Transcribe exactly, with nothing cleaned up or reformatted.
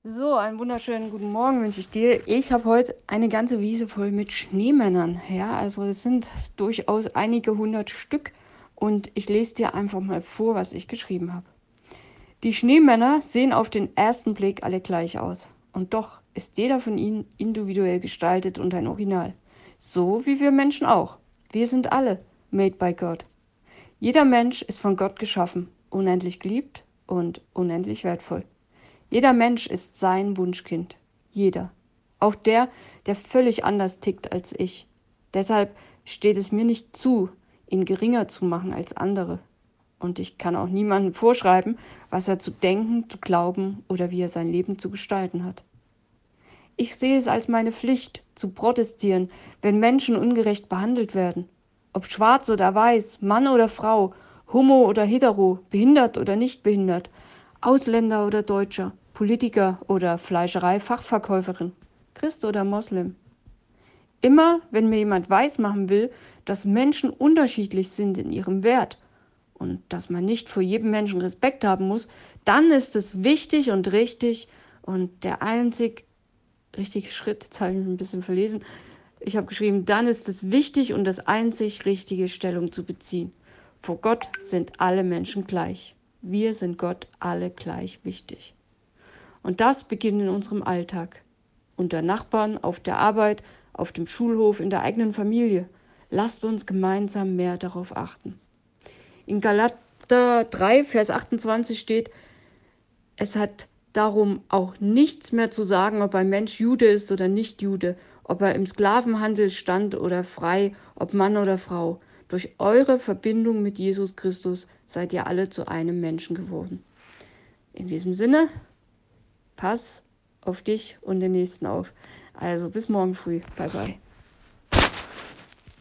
So, einen wunderschönen guten Morgen wünsche ich dir. Ich habe heute eine ganze Wiese voll mit Schneemännern. Ja, also es sind durchaus einige hundert Stück und ich lese dir einfach mal vor, was ich geschrieben habe. Die Schneemänner sehen auf den ersten Blick alle gleich aus. Und doch ist jeder von ihnen individuell gestaltet und ein Original. So wie wir Menschen auch. Wir sind alle made by God. Jeder Mensch ist von Gott geschaffen, unendlich geliebt und unendlich wertvoll. Jeder Mensch ist sein Wunschkind. Jeder. Auch der, der völlig anders tickt als ich. Deshalb steht es mir nicht zu, ihn geringer zu machen als andere. Und ich kann auch niemandem vorschreiben, was er zu denken, zu glauben oder wie er sein Leben zu gestalten hat. Ich sehe es als meine Pflicht, zu protestieren, wenn Menschen ungerecht behandelt werden. Ob schwarz oder weiß, Mann oder Frau, homo oder hetero, behindert oder nicht behindert, Ausländer oder Deutscher, Politiker oder Fleischerei-Fachverkäuferin, Christ oder Moslem. Immer, wenn mir jemand weismachen will, dass Menschen unterschiedlich sind in ihrem Wert und dass man nicht vor jedem Menschen Respekt haben muss, dann ist es wichtig und richtig und der einzig richtige Schritt, jetzt habe ich mich ein bisschen verlesen, ich habe geschrieben, dann ist es wichtig und das einzig richtige Stellung zu beziehen. Vor Gott sind alle Menschen gleich. Wir sind Gott alle gleich wichtig. Und das beginnt in unserem Alltag. Unter Nachbarn, auf der Arbeit, auf dem Schulhof, in der eigenen Familie. Lasst uns gemeinsam mehr darauf achten. In Galater drei, Vers achtundzwanzig steht, es hat darum auch nichts mehr zu sagen, ob ein Mensch Jude ist oder nicht Jude, ob er im Sklavenhandel stand oder frei, ob Mann oder Frau. Durch eure Verbindung mit Jesus Christus seid ihr alle zu einem Menschen geworden. In diesem Sinne, pass auf dich und den Nächsten auf. Also bis morgen früh. Bye bye.